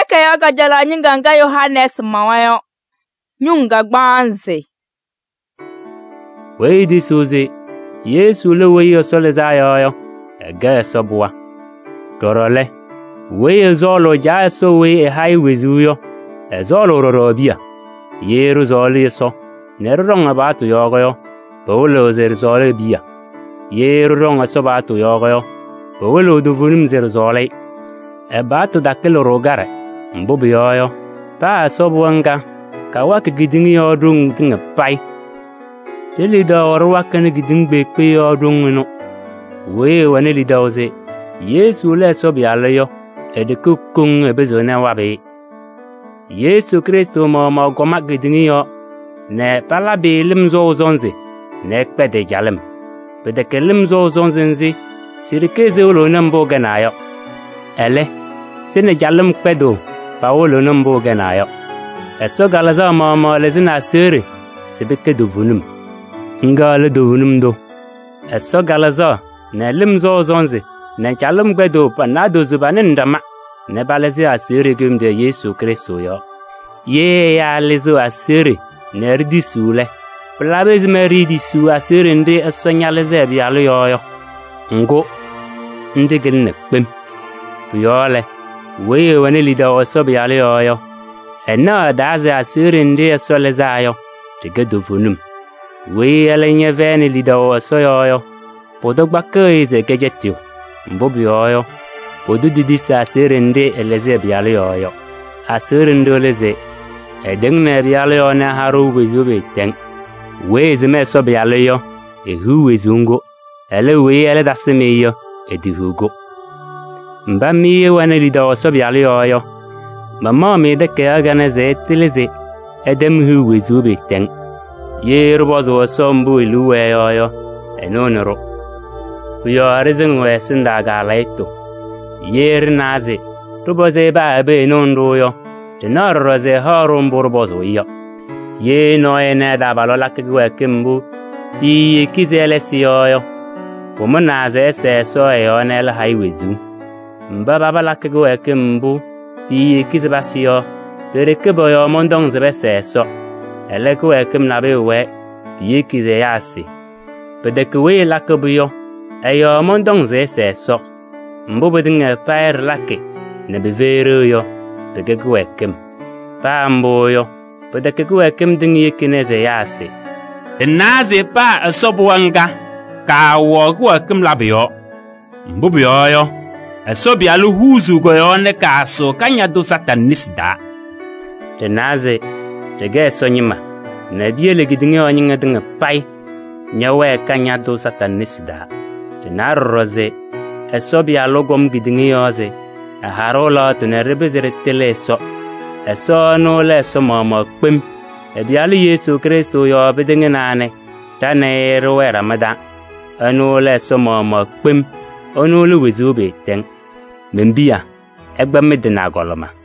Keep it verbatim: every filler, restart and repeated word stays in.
deke yo gajala nyinganga Yohanes mawayo nyunga gbanze we di suzi Yesu le we yo sole za yo yo ga so bua dorole we zolo ja so we e hai wezu yo e zolo ro bia yeru zoli so neronga ba tu yo yo bolo zer zole bia yeru ronga so ba tu yo yo bolo du vunim zer zole e ba tu dakelo rogare mbubu yo yo pa so buanga ka wa ke gidin yo dung tinga pai teli da warwa kan gidin be pe yo dung no we wane li da oze Yesu le so bi ale yo e de kukung e bezo na wa be Yesu Kristo mo mo goma gidin yo ne pala be lim zo zonze ne pe de jalem be de kelim zo zonze nzi sirikeze ulo nambo ganayo ele sine jalem pedo Paolo nambo ganayo eso galaza ma ma lezina sere sebeke dovunum ngale dovunum do eso galaza ne limzo zonze ne chalum gbedo panado zubane ndama ne balezi asere gumde Yesu Kristo yo ye ya lezo asere ne ridisule plabez meridi su asere ndi esonyaleze bialo yo yo ngo ndigel ne kpem yole we wane lida oso bialo yo yo ena daze asere ndi esoleza yo tegedo vonum we alenye vene lida oso yo yo podogba keze gejetio mbobi yo yo podu didisa asere ndi eleze bialo yo yo asere ndo leze edengne bialo yo na haru wezobe ten we zeme so bialo yo ehu wezungo ele we ele daseme yo edihugo mbami wane lida oso bialo yo yo mama me de ke agane ze tilize edem hu wezobe ten ye robozo sombu iluwe yo yo enonoro yo arizin we sinda galaito ye rinaze roboze ba be nondo yo tenoro ze harum borbozo yo ye no ene da balola kigwe kimbu yi kizele siyo yo pomonaze se so yo nel highwayu mbaba bala kigwe kimbu yi kizibasiyo tereke yo mondong zebe so eleko ekem na be we yi kize yasi pedeke we lakabuyo ayo mondong ze so mbubu dinga pair lake ne bevere yo pedeke we kem pa mboyo pedeke we kem dinga yikineze yasi enaze pa asobwanga ka wo ko kem labiyo mbubu yo yo asobi alu huzu go yo ne kaso kanya do satanisda tenaze tege sonyima na biele gidinge onyinga dinga pai nyawe kanya do satanisda tenarroze asobi alogom gidinge yoze a harola tenerebezere teleso eso no leso mama kpem e biali Yesu Kristo yo bedinge nane tane rowe Ramadan anu leso mama kpem onu lu wezobe ten membia egba medina goloma